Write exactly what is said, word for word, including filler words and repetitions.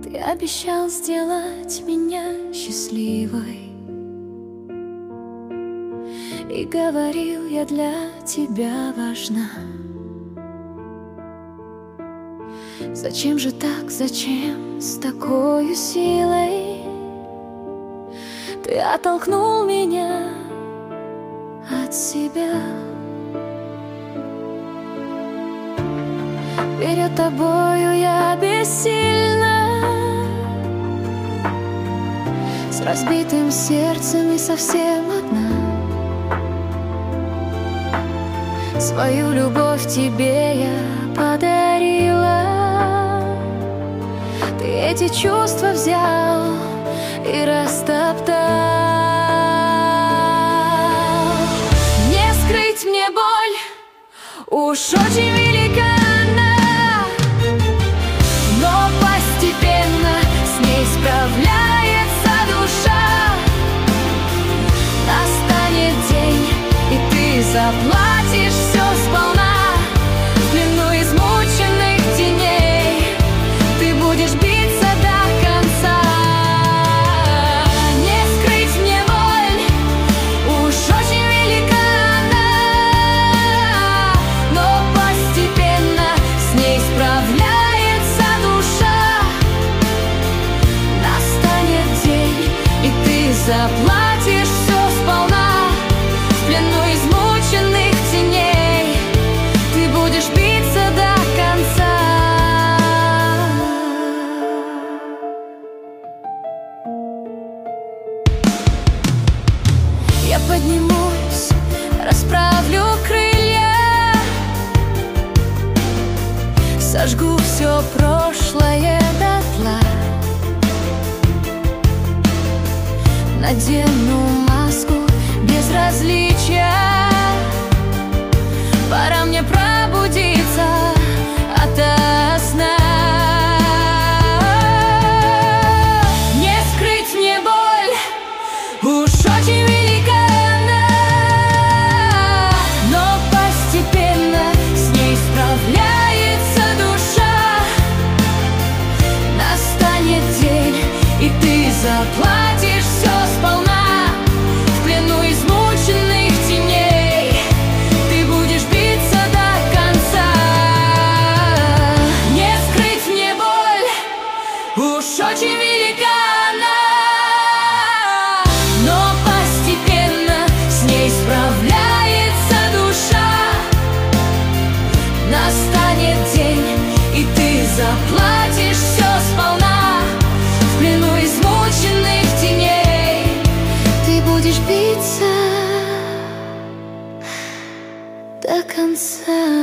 Ты обещал сделать меня счастливой, и говорил, я для тебя важна. Зачем же так, зачем с такой силой ты оттолкнул меня от себя? Перед тобою я бессильна, с разбитым сердцем и совсем одна. Свою любовь тебе я подарила, ты эти чувства взял и растоптал. Не скрыть мне боль, уж очень велика она, но постепенно с ней справляется душа. Настанет день, и ты заплатишь все сполна. В плену измученных теней ты будешь биться до конца. Не скрыть мне боль, уж очень велика она, но постепенно с ней справляется душа. Настанет день, и ты заплатишь все сполна. В плену измученных теней ты будешь биться до конца. Я поднимусь, расправлю крылья, сожгу все прошлое дотла, надену маску безразличия. Пора мне пробудиться ото сна. Не скрыть мне боль, уж очень велика она, но постепенно с ней справляется душа. Настанет день, и ты заплатишь все сполна. В плену измученных теней ты будешь биться до конца. Не скрыть мне боль, уж очень велика она, но постепенно с ней справляется душа. Настанет день, и ты заплатишь все сполна. В плену измученных теней ты будешь биться до конца.